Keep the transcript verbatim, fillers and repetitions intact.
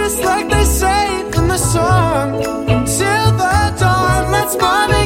just like they say in the song. Until the dawn, let's bomb it.